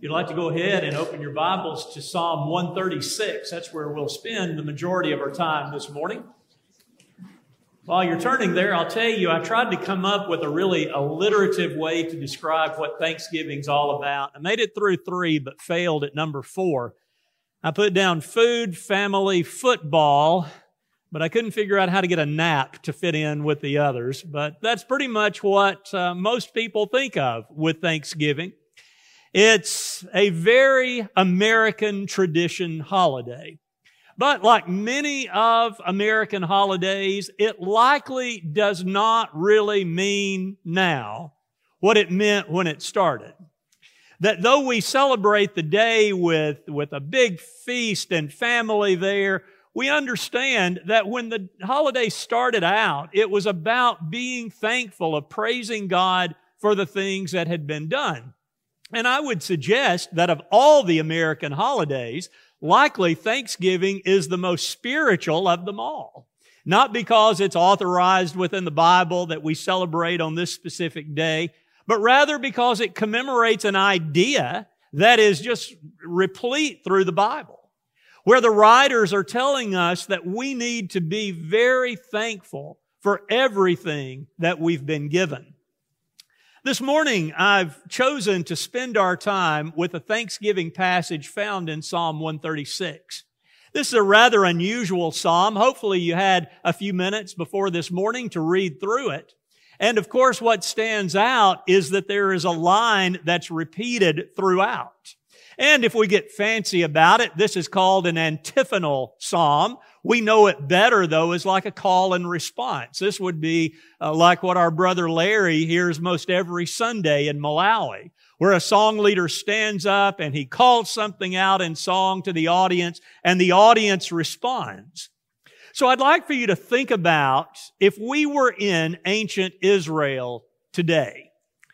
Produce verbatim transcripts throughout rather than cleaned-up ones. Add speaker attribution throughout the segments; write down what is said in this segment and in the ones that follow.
Speaker 1: If you'd like to go ahead and open your Bibles to Psalm one thirty-six, that's where we'll spend the majority of our time this morning. While you're turning there, I'll tell you, I tried to come up with a really alliterative way to describe what Thanksgiving's all about. I made it through three, but failed at number four. I put down food, family, football, but I couldn't figure out how to get a nap to fit in with the others. But that's pretty much what uh, most people think of with Thanksgiving. It's a very American tradition holiday. But like many of American holidays, it likely does not really mean now what it meant when it started. That though we celebrate the day with, with a big feast and family there, we understand that when the holiday started out, it was about being thankful, of praising God for the things that had been done. And I would suggest that of all the American holidays, likely Thanksgiving is the most spiritual of them all. Not because it's authorized within the Bible that we celebrate on this specific day, but rather because it commemorates an idea that is just replete through the Bible, where the writers are telling us that we need to be very thankful for everything that we've been given. This morning, I've chosen to spend our time with a Thanksgiving passage found in Psalm one thirty-six. This is a rather unusual psalm. Hopefully you had a few minutes before this morning to read through it. And of course, what stands out is that there is a line that's repeated throughout. And if we get fancy about it, this is called an antiphonal psalm. We know it better, though, as like a call and response. This would be uh, like what our brother Larry hears most every Sunday in Malawi, where a song leader stands up and he calls something out in song to the audience, and the audience responds. So I'd like for you to think about if we were in ancient Israel today.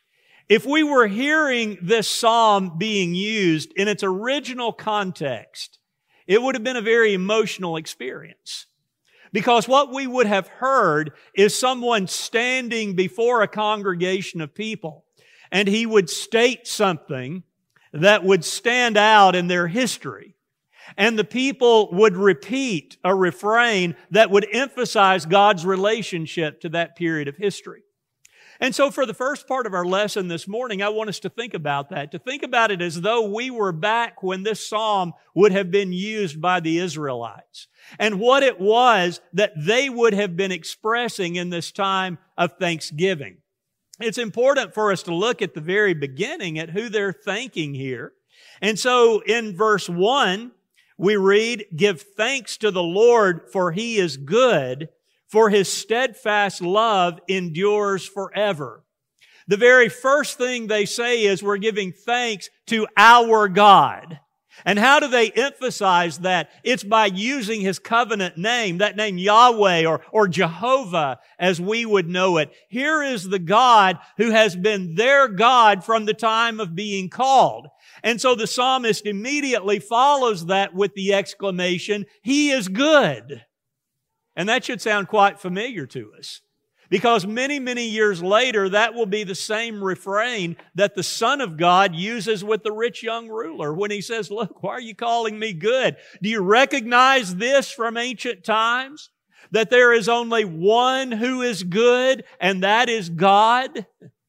Speaker 1: If we were hearing this psalm being used in its original context, it would have been a very emotional experience. Because what we would have heard is someone standing before a congregation of people, and he would state something that would stand out in their history. And the people would repeat a refrain that would emphasize God's relationship to that period of history. And so for the first part of our lesson this morning, I want us to think about that, to think about it as though we were back when this psalm would have been used by the Israelites, and what it was that they would have been expressing in this time of thanksgiving. It's important for us to look at the very beginning at who they're thanking here. And so in verse one, we read, "Give thanks to the Lord, for He is good, for His steadfast love endures forever." The very first thing they say is we're giving thanks to our God. And how do they emphasize that? It's by using His covenant name, that name Yahweh or, or Jehovah as we would know it. Here is the God who has been their God from the time of being called. And so the psalmist immediately follows that with the exclamation, "He is good." And that should sound quite familiar to us, because many, many years later, that will be the same refrain that the Son of God uses with the rich young ruler when He says, "Look, why are you calling me good? Do you recognize this from ancient times? That there is only one who is good, and that is God?"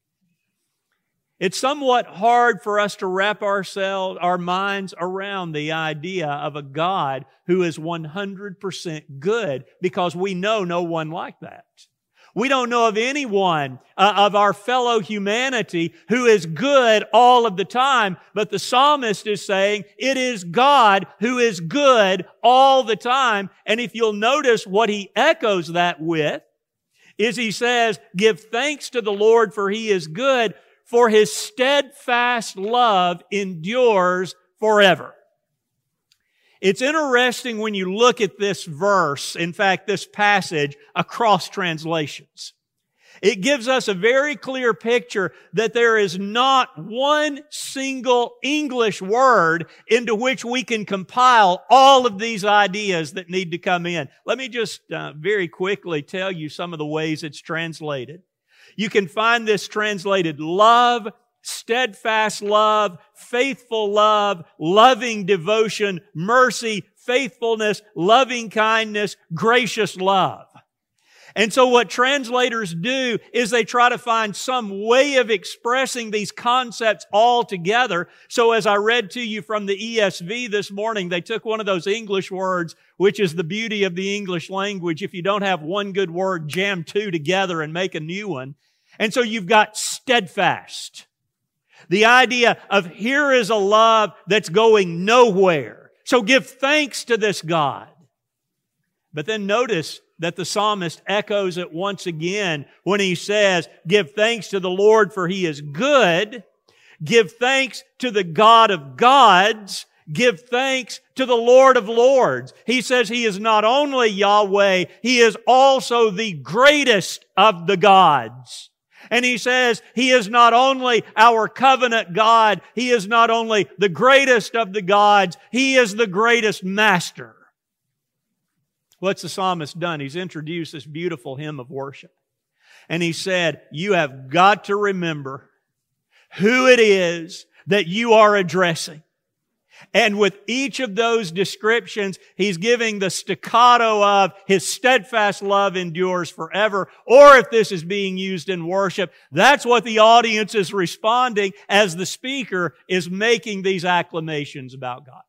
Speaker 1: It's somewhat hard for us to wrap ourselves, our minds around the idea of a God who is one hundred percent good, because we know no one like that. We don't know of anyone uh, of our fellow humanity who is good all of the time, but the psalmist is saying it is God who is good all the time. And if you'll notice what he echoes that with, is he says, "Give thanks to the Lord, for He is good, for His steadfast love endures forever." It's interesting when you look at this verse, in fact, this passage, across translations. It gives us a very clear picture that there is not one single English word into which we can compile all of these ideas that need to come in. Let me just uh, very quickly tell you some of the ways it's translated. You can find this translated love, steadfast love, faithful love, loving devotion, mercy, faithfulness, loving kindness, gracious love. And so what translators do is they try to find some way of expressing these concepts all together. So as I read to you from the E S V this morning, they took one of those English words, which is the beauty of the English language. If you don't have one good word, jam two together and make a new one. And so you've got steadfast. The idea of here is a love that's going nowhere. So give thanks to this God. But then notice that the psalmist echoes it once again when he says, give thanks to the Lord for He is good. Give thanks to the God of gods. Give thanks to the Lord of lords. He says He is not only Yahweh, He is also the greatest of the gods. And He says He is not only our covenant God, He is not only the greatest of the gods, He is the greatest master. What's the psalmist done? He's introduced this beautiful hymn of worship. And he said, you have got to remember who it is that you are addressing. And with each of those descriptions, he's giving the staccato of His steadfast love endures forever. Or if this is being used in worship, that's what the audience is responding as the speaker is making these acclamations about God.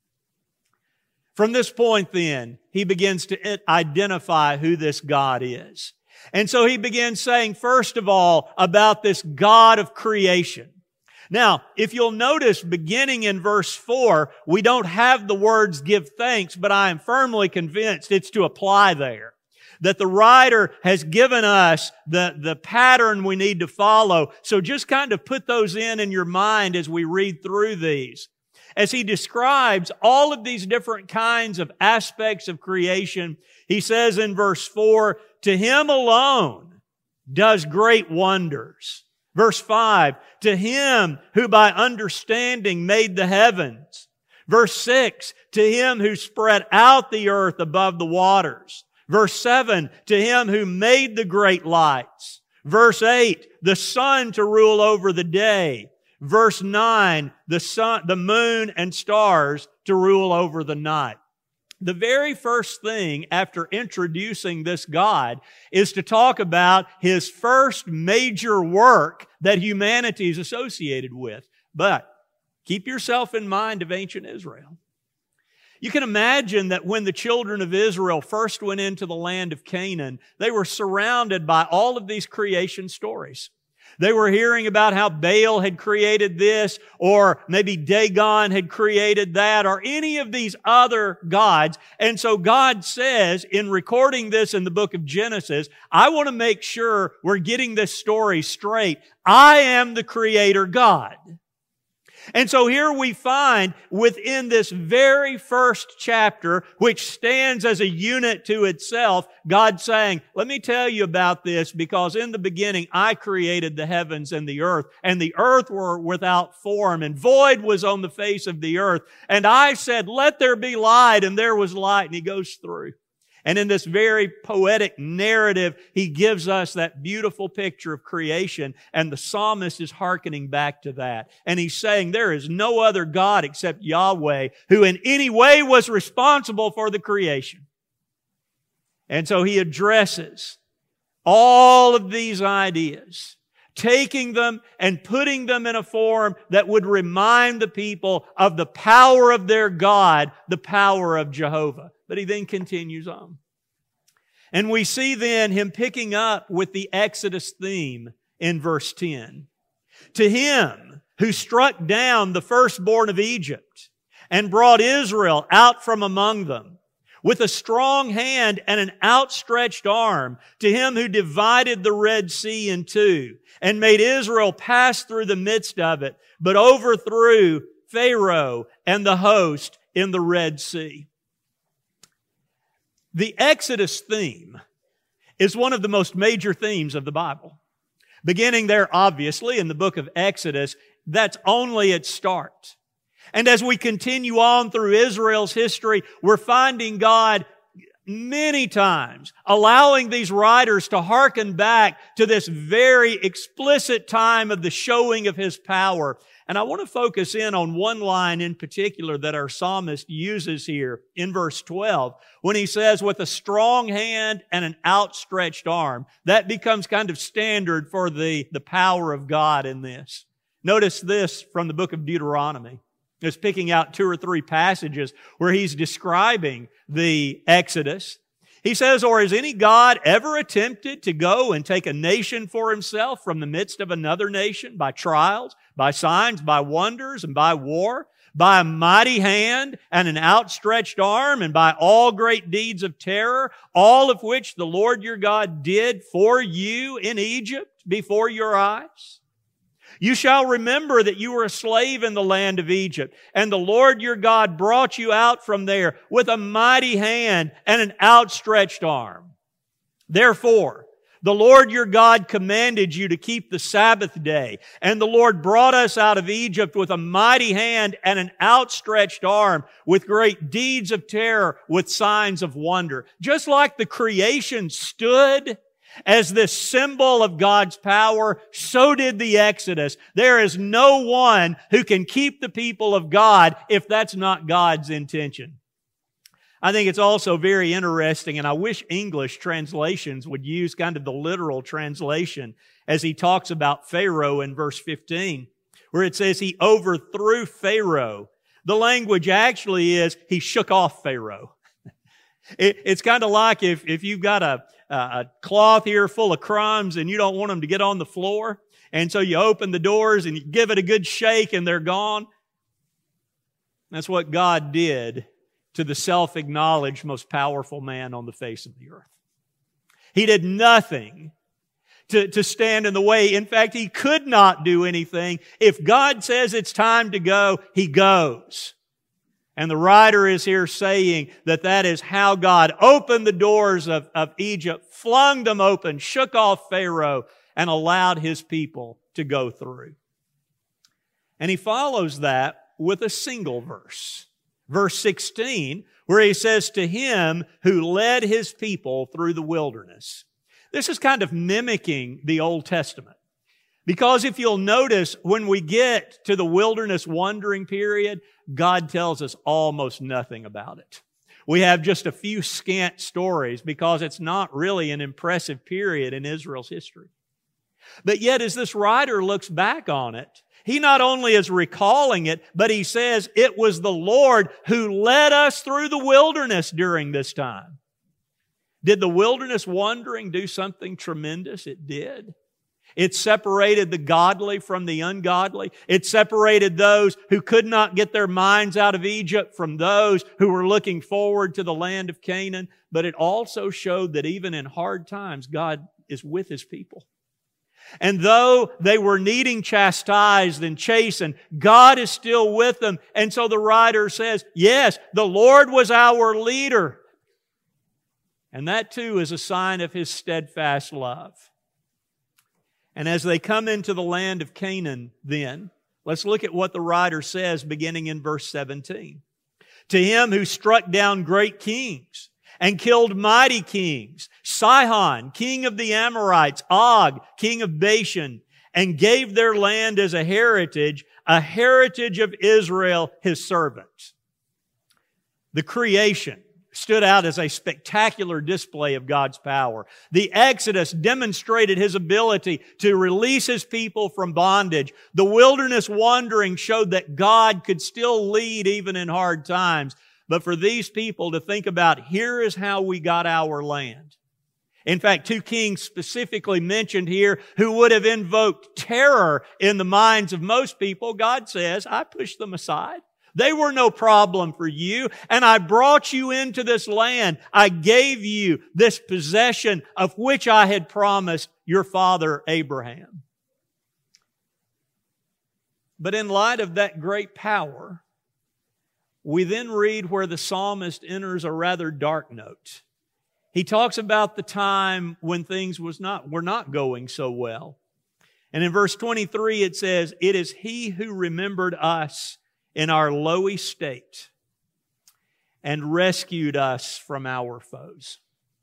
Speaker 1: From this point then, he begins to identify who this God is. And so he begins saying, first of all, about this God of creation. Now, if you'll notice, beginning in verse four, we don't have the words give thanks, but I am firmly convinced it's to apply there. That the writer has given us the, the pattern we need to follow. So just kind of put those in in your mind as we read through these. As he describes all of these different kinds of aspects of creation, he says in verse four, to Him alone does great wonders. Verse five, to Him who by understanding made the heavens. Verse six, to Him who spread out the earth above the waters. Verse seven, to Him who made the great lights. Verse eight, the sun to rule over the day. Verse nine, the sun, the moon and stars to rule over the night. The very first thing after introducing this God is to talk about His first major work that humanity is associated with. But keep yourself in mind of ancient Israel. You can imagine that when the children of Israel first went into the land of Canaan, they were surrounded by all of these creation stories. They were hearing about how Baal had created this, or maybe Dagon had created that, or any of these other gods. And so God says, in recording this in the book of Genesis, I want to make sure we're getting this story straight. I am the Creator God. And so here we find within this very first chapter, which stands as a unit to itself, God saying, let me tell you about this because in the beginning I created the heavens and the earth, and the earth were without form, and void was on the face of the earth. And I said, let there be light, and there was light. And He goes through. And in this very poetic narrative, He gives us that beautiful picture of creation, and the psalmist is hearkening back to that. And he's saying there is no other God except Yahweh who in any way was responsible for the creation. And so he addresses all of these ideas, taking them and putting them in a form that would remind the people of the power of their God, the power of Jehovah. But he then continues on. And we see then him picking up with the Exodus theme in verse ten. To Him who struck down the firstborn of Egypt and brought Israel out from among them with a strong hand and an outstretched arm, to Him who divided the Red Sea in two and made Israel pass through the midst of it, but overthrew Pharaoh and the host in the Red Sea. The Exodus theme is one of the most major themes of the Bible. Beginning there, obviously, in the book of Exodus, that's only its start. And as we continue on through Israel's history, we're finding God many times, allowing these writers to hearken back to this very explicit time of the showing of His power. And I want to focus in on one line in particular that our psalmist uses here in verse twelve, when he says, with a strong hand and an outstretched arm. That becomes kind of standard for the, the power of God in this. Notice this from the book of Deuteronomy. It's picking out two or three passages where he's describing the Exodus. He says, or has any God ever attempted to go and take a nation for himself from the midst of another nation by trials, by signs, by wonders, and by war, by a mighty hand and an outstretched arm, and by all great deeds of terror, all of which the Lord your God did for you in Egypt before your eyes? You shall remember that you were a slave in the land of Egypt, and the Lord your God brought you out from there with a mighty hand and an outstretched arm. Therefore, the Lord your God commanded you to keep the Sabbath day, and the Lord brought us out of Egypt with a mighty hand and an outstretched arm, with great deeds of terror, with signs of wonder. Just like the creation stood as this symbol of God's power, so did the Exodus. There is no one who can keep the people of God if that's not God's intention. I think it's also very interesting, and I wish English translations would use kind of the literal translation as he talks about Pharaoh in verse fifteen, where it says he overthrew Pharaoh. The language actually is he shook off Pharaoh. It, it's kind of like if, if you've got a, a cloth here full of crumbs and you don't want them to get on the floor, and so you open the doors and you give it a good shake and they're gone. That's what God did to the self-acknowledged most powerful man on the face of the earth. He did nothing to, to stand in the way. In fact, He could not do anything. If God says it's time to go, He goes. And the writer is here saying that that is how God opened the doors of, of Egypt, flung them open, shook off Pharaoh, and allowed His people to go through. And He follows that with a single verse. Verse sixteen, where He says, to Him who led His people through the wilderness. This is kind of mimicking the Old Testament. Because if you'll notice, when we get to the wilderness wandering period, God tells us almost nothing about it. We have just a few scant stories because it's not really an impressive period in Israel's history. But yet, as this writer looks back on it, he not only is recalling it, but he says it was the Lord who led us through the wilderness during this time. Did the wilderness wandering do something tremendous? It did. It separated the godly from the ungodly. It separated those who could not get their minds out of Egypt from those who were looking forward to the land of Canaan. But it also showed that even in hard times, God is with His people. And though they were needing chastised and chastened, God is still with them. And so the writer says, yes, the Lord was our leader. And that too is a sign of His steadfast love. And as they come into the land of Canaan then, let's look at what the writer says beginning in verse seventeen. To Him who struck down great kings and killed mighty kings, Sihon, king of the Amorites, Og, king of Bashan, and gave their land as a heritage, a heritage of Israel, His servant. The creation stood out as a spectacular display of God's power. The Exodus demonstrated His ability to release His people from bondage. The wilderness wandering showed that God could still lead even in hard times. But for these people to think about, here is how we got our land. In fact, two kings specifically mentioned here who would have invoked terror in the minds of most people. God says, I pushed them aside. They were no problem for you, and I brought you into this land. I gave you this possession of which I had promised your father Abraham. But in light of that great power, we then read where the psalmist enters a rather dark note. He talks about the time when things was not, were not going so well. And in verse twenty-three it says, it is He who remembered us in our low estate. and rescued us from our foes.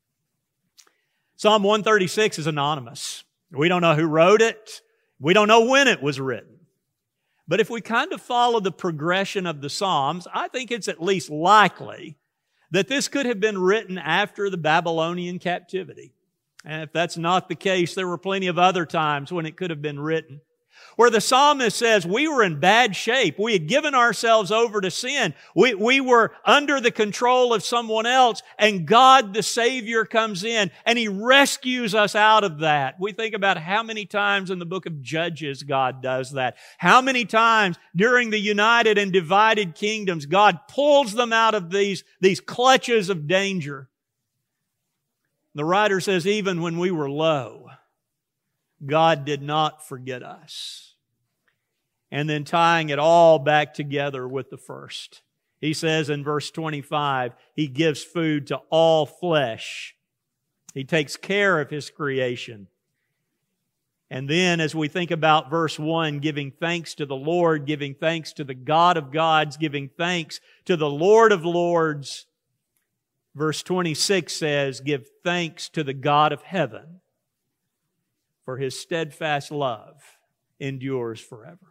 Speaker 1: Psalm one thirty-six is anonymous. We don't know who wrote it. We don't know when it was written. But if we kind of follow the progression of the Psalms, I think it's at least likely that this could have been written after the Babylonian captivity. And if that's not the case, there were plenty of other times when it could have been written, where the psalmist says, we were in bad shape. We had given ourselves over to sin. We, we were under the control of someone else, and God the Savior comes in and He rescues us out of that. We think about how many times in the book of Judges God does that. How many times during the united and divided kingdoms God pulls them out of these, these clutches of danger. The writer says, even when we were low, God did not forget us. And then tying it all back together with the first, He says in verse twenty-five, He gives food to all flesh. He takes care of His creation. And then as we think about verse one, giving thanks to the Lord, giving thanks to the God of gods, giving thanks to the Lord of lords, verse twenty-six says, give thanks to the God of heaven, for His steadfast love endures forever.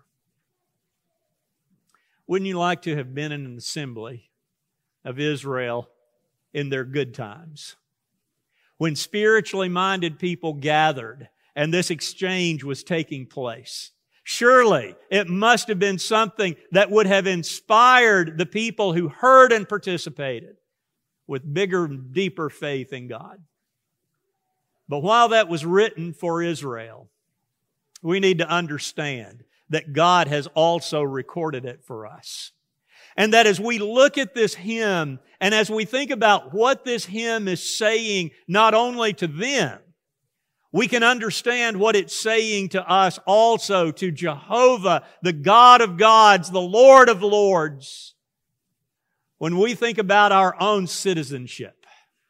Speaker 1: Wouldn't you like to have been in an assembly of Israel in their good times, when spiritually minded people gathered and this exchange was taking place? Surely it must have been something that would have inspired the people who heard and participated with bigger and deeper faith in God. But while that was written for Israel, we need to understand that God has also recorded it for us. And that as we look at this hymn, and as we think about what this hymn is saying, not only to them, we can understand what it's saying to us also, to Jehovah, the God of gods, the Lord of lords. When we think about our own citizenship,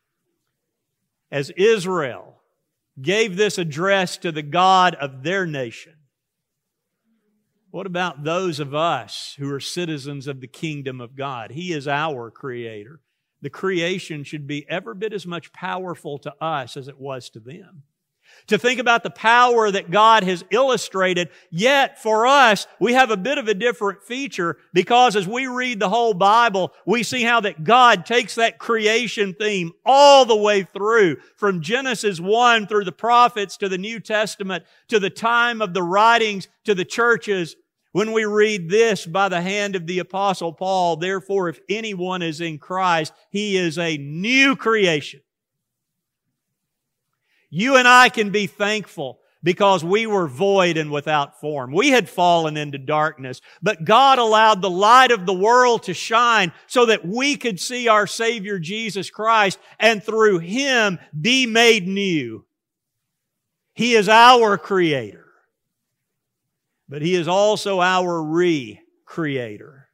Speaker 1: as Israel gave this address to the God of their nation, what about those of us who are citizens of the kingdom of God? He is our Creator. The creation should be every bit as much powerful to us as it was to them. To think about the power that God has illustrated, yet for us, we have a bit of a different feature, because as we read the whole Bible, we see how that God takes that creation theme all the way through, from Genesis one through the prophets to the New Testament to the time of the writings to the churches. When we read this by the hand of the Apostle Paul, therefore, if anyone is in Christ, he is a new creation. You and I can be thankful because we were void and without form. We had fallen into darkness, but God allowed the light of the world to shine so that we could see our Savior Jesus Christ and through Him be made new. He is our Creator, but He is also our re-creator.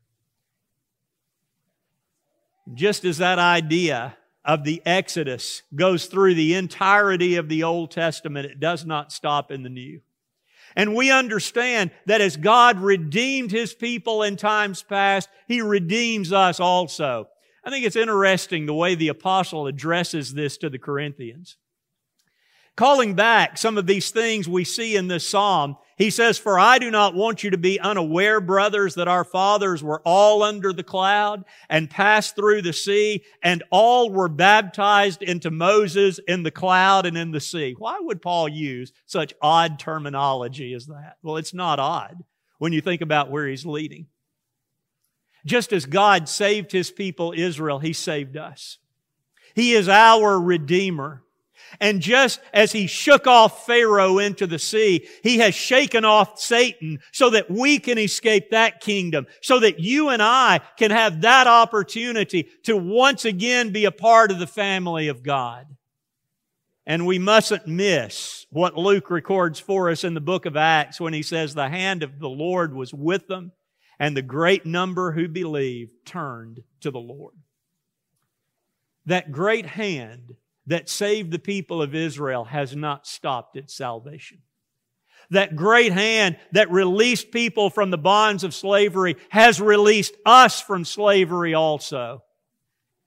Speaker 1: Just as that idea of the Exodus goes through the entirety of the Old Testament, it does not stop in the New. And we understand that as God redeemed His people in times past, He redeems us also. I think it's interesting the way the apostle addresses this to the Corinthians. Calling back some of these things we see in this psalm, he says, for I do not want you to be unaware, brothers, that our fathers were all under the cloud and passed through the sea, and all were baptized into Moses in the cloud and in the sea. Why would Paul use such odd terminology as that? Well, it's not odd when you think about where he's leading. Just as God saved His people Israel, He saved us. He is our Redeemer. And just as He shook off Pharaoh into the sea, He has shaken off Satan so that we can escape that kingdom, so that you and I can have that opportunity to once again be a part of the family of God. And we mustn't miss what Luke records for us in the book of Acts when he says the hand of the Lord was with them, and the great number who believed turned to the Lord. That great hand that saved the people of Israel has not stopped its salvation. That great hand that released people from the bonds of slavery has released us from slavery also.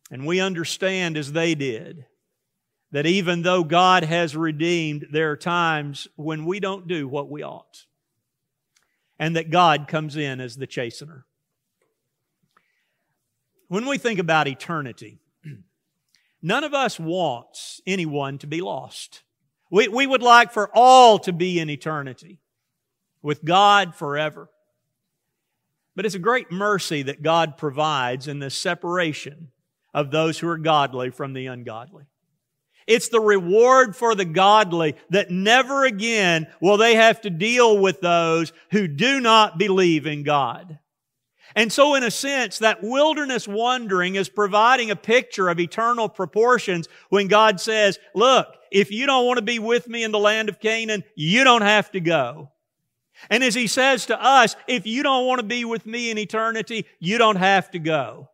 Speaker 1: And we understand, as they did, that even though God has redeemed, there are times when we don't do what we ought. And that God comes in as the chastener. When we think about eternity, none of us wants anyone to be lost. We, we would like for all to be in eternity with God forever. But it's a great mercy that God provides in the separation of those who are godly from the ungodly. It's the reward for the godly that never again will they have to deal with those who do not believe in God. And so in a sense, that wilderness wandering is providing a picture of eternal proportions when God says, look, if you don't want to be with me in the land of Canaan, you don't have to go. And as He says to us, if you don't want to be with me in eternity, you don't have to go.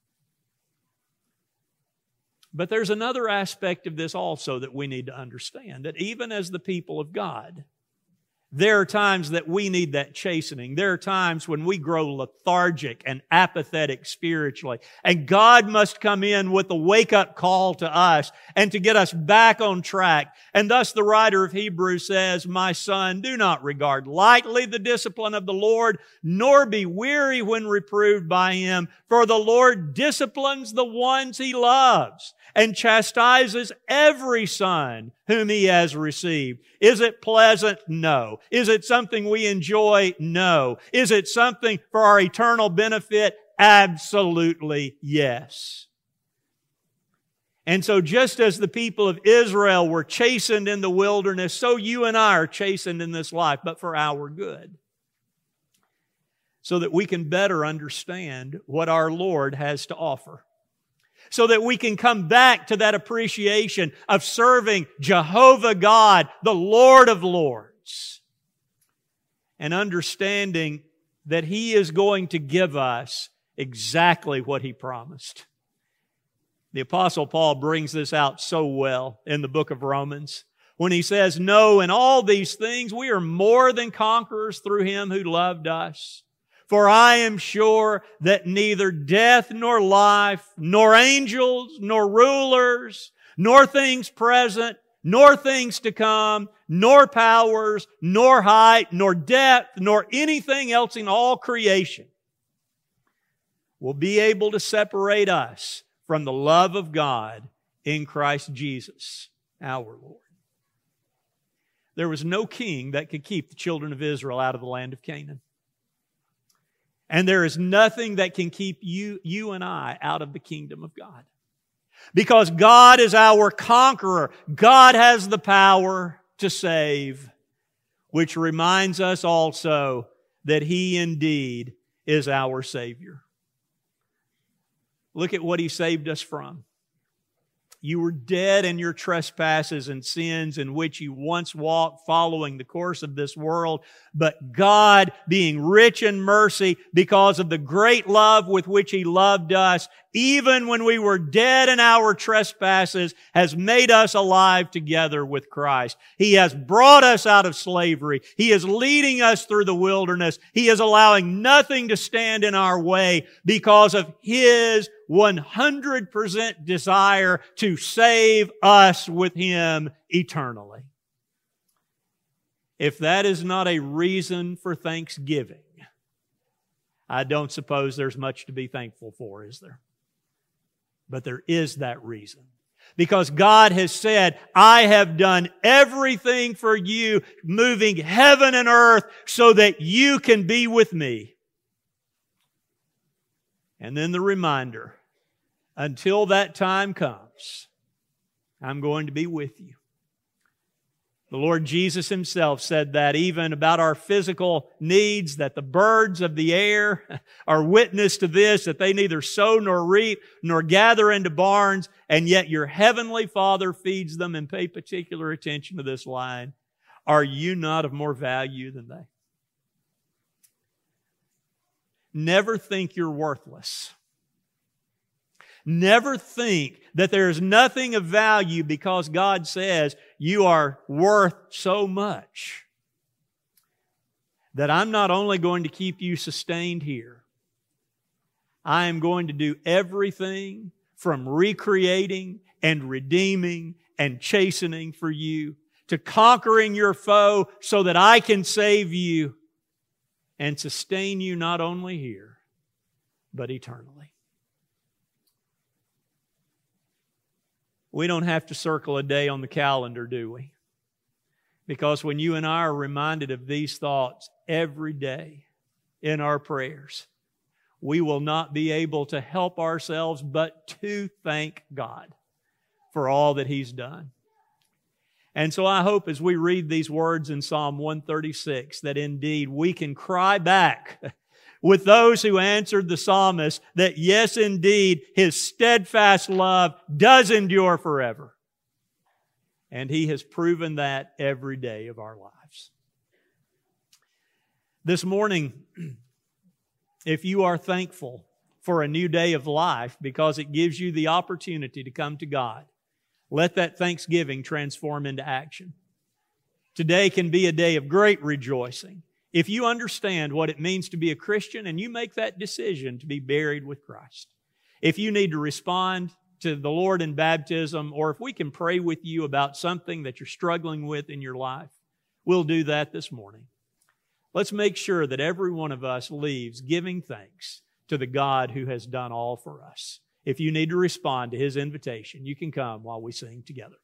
Speaker 1: But there's another aspect of this also that we need to understand, that even as the people of God, there are times that we need that chastening. There are times when we grow lethargic and apathetic spiritually. And God must come in with a wake-up call to us and to get us back on track. And thus the writer of Hebrews says, my son, do not regard lightly the discipline of the Lord, nor be weary when reproved by Him. For the Lord disciplines the ones He loves and chastises every son whom He has received. Is it pleasant? No. Is it something we enjoy? No. Is it something for our eternal benefit? Absolutely yes. And so just as the people of Israel were chastened in the wilderness, so you and I are chastened in this life, but for our good. So that we can better understand what our Lord has to offer. So that we can come back to that appreciation of serving Jehovah God, the Lord of Lords. And understanding that He is going to give us exactly what He promised. The Apostle Paul brings this out so well in the book of Romans when he says, no, in all these things we are more than conquerors through Him who loved us. For I am sure that neither death nor life, nor angels, nor rulers, nor things present, nor things to come, nor powers, nor height, nor depth, nor anything else in all creation will be able to separate us from the love of God in Christ Jesus, our Lord. There was no king that could keep the children of Israel out of the land of Canaan. And there is nothing that can keep you, you and I out of the kingdom of God. Because God is our conqueror. God has the power to save, which reminds us also that He indeed is our Savior. Look at what He saved us from. You were dead in your trespasses and sins in which you once walked following the course of this world. But God, being rich in mercy because of the great love with which He loved us, even when we were dead in our trespasses, has made us alive together with Christ. He has brought us out of slavery. He is leading us through the wilderness. He is allowing nothing to stand in our way because of His one hundred percent desire to save us with Him eternally. If that is not a reason for thanksgiving, I don't suppose there's much to be thankful for, is there? But there is that reason. Because God has said, I have done everything for you, moving heaven and earth so that you can be with me. And then the reminder, until that time comes, I'm going to be with you. The Lord Jesus Himself said that even about our physical needs, that the birds of the air are witness to this, that they neither sow nor reap nor gather into barns, and yet your heavenly Father feeds them. And pay particular attention to this line. Are you not of more value than they? Never think you're worthless. Never think that there is nothing of value because God says you are worth so much that I'm not only going to keep you sustained here, I am going to do everything from recreating and redeeming and chastening for you, to conquering your foe so that I can save you and sustain you not only here, but eternally. We don't have to circle a day on the calendar, do we? Because when you and I are reminded of these thoughts every day in our prayers, we will not be able to help ourselves but to thank God for all that He's done. And so I hope as we read these words in Psalm one thirty-six that indeed we can cry back with those who answered the psalmist that yes, indeed, His steadfast love does endure forever. And He has proven that every day of our lives. This morning, if you are thankful for a new day of life because it gives you the opportunity to come to God, let that thanksgiving transform into action. Today can be a day of great rejoicing if you understand what it means to be a Christian and you make that decision to be buried with Christ. If you need to respond to the Lord in baptism, or if we can pray with you about something that you're struggling with in your life, we'll do that this morning. Let's make sure that every one of us leaves giving thanks to the God who has done all for us. If you need to respond to His invitation, you can come while we sing together.